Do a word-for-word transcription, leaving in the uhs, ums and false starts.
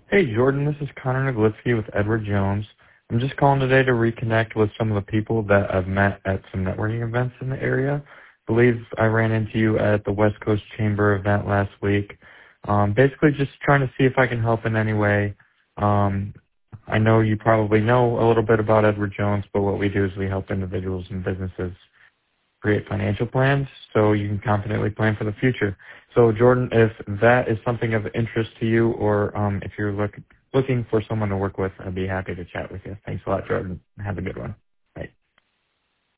Hey, Jordan, this is Connor Noglitsky with Edward Jones. I'm just calling today to reconnect with some of the people that I've met at some networking events in the area. I believe I ran into you at the West Coast Chamber event last week. Um, basically just trying to see if I can help in any way. Um, I know you probably know a little bit about Edward Jones, but what we do is we help individuals and businesses create financial plans so you can confidently plan for the future. So Jordan, if that is something of interest to you or um, if you're look, looking for someone to work with, I'd be happy to chat with you. Thanks a lot, Jordan. Have a good one.